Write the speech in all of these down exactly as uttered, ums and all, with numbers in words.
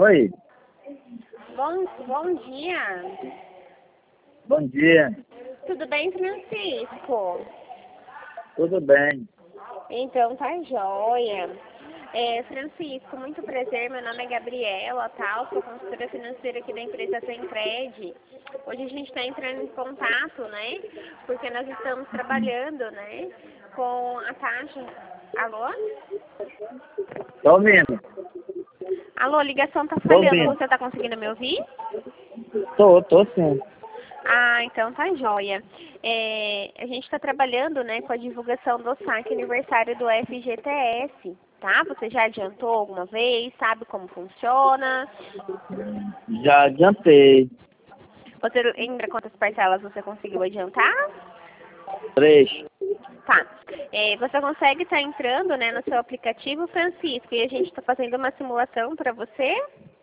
Oi, Bom, bom dia. bom dia. Tudo bem, Francisco? Tudo bem? Então tá joia. É, Francisco, muito prazer. Meu nome é Gabriela, tal. Sou consultora financeira aqui da empresa Sencred. Hoje a gente está entrando em contato, né? Porque nós estamos trabalhando, né? Com a taxa. Alô? Tô ouvindo. Alô, a ligação tá Tô falhando. ouvindo. Você tá conseguindo me ouvir? Tô, tô sim. Ah, então tá joia. É, a gente está trabalhando, né, com a divulgação do saque aniversário do F G T S, tá? Você já adiantou alguma vez? Sabe como funciona? Já adiantei. Você lembra quantas parcelas você conseguiu adiantar? Três. Tá. É, você consegue estar entrando, né, no seu aplicativo, Francisco, e a gente está fazendo uma simulação para você?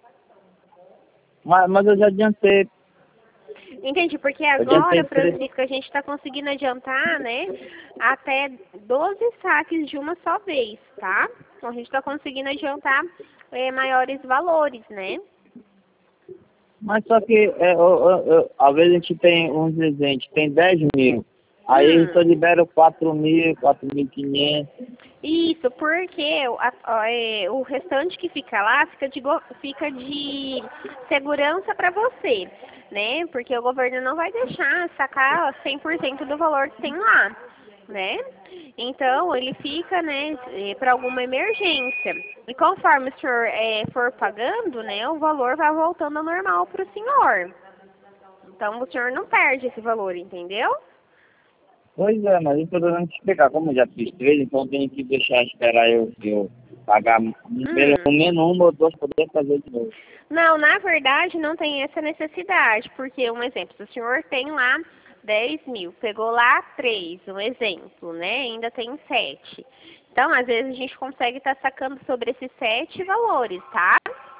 Mas, mas eu já adiantei. Entendi, porque Eu adiantei agora, três. Francisco, a gente está conseguindo adiantar, né, até doze saques de uma só vez, tá? Então, a gente está conseguindo adiantar é, maiores valores, né? Mas só que, é, eu, eu, eu, às vezes a gente tem, uns dizer, a gente tem dez mil. Aí eu só Hum, libero quatro mil, quatro mil e quinhentos. isso, porque o, a- a- é, o restante que fica lá fica de, go- fica de segurança para você, né? Porque o governo não vai deixar sacar cem por cento do valor que tem lá, né? Então, ele fica, né, para alguma emergência. E conforme o senhor é, for pagando, né, o valor vai voltando ao normal para o senhor. Então, o senhor não perde esse valor, entendeu? Pois é, mas eu tô tentando te explicar. Como eu já fiz três, então tem que deixar esperar eu, eu pagar pelo Hum. menos uma ou duas para poder fazer de novo. Não, na verdade não tem essa necessidade, porque, um exemplo, se o senhor tem lá dez mil, pegou lá três, um exemplo, né? Ainda tem sete. Então, às vezes a gente consegue estar sacando sobre esses sete valores, tá?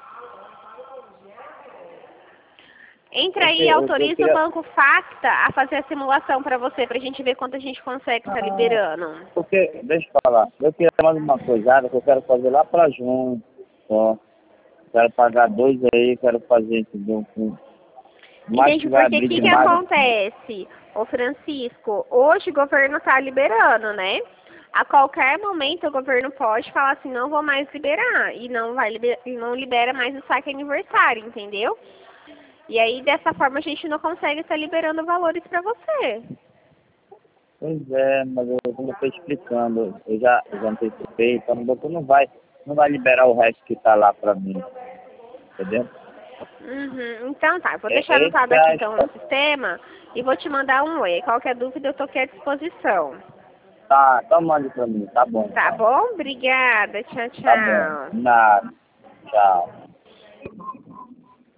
Entra aí e Eu, eu, eu autoriza o queria... Banco Facta a fazer a simulação para você, para a gente ver quanto a gente consegue estar Ah, liberando. porque, deixa eu falar, eu queria mais uma coisada que eu quero fazer lá pra junho, só. Quero pagar dois aí, quero fazer, entendeu? Com- Mais que Entende? vai Porque o abrir que, que demais. acontece, ô Francisco? Hoje o governo está liberando, né? A qualquer momento o governo pode falar assim, não vou mais liberar. E não vai liber- e não libera mais o saque aniversário, entendeu? E aí dessa forma a gente não consegue estar liberando valores para você. Pois é, mas eu, como eu tô explicando, eu já, eu já antecipei, então o banco não vai, não vai liberar o resto que tá lá pra mim, entendeu? Uhum. Então tá, vou deixar É, anotado esse aqui é a então no história. sistema e vou te mandar um oi. Qualquer dúvida eu tô aqui à disposição. Tá, então mande pra mim, tá bom Tá então. bom? Obrigada. Tchau, Tá bom. tchau. Nada. Tchau.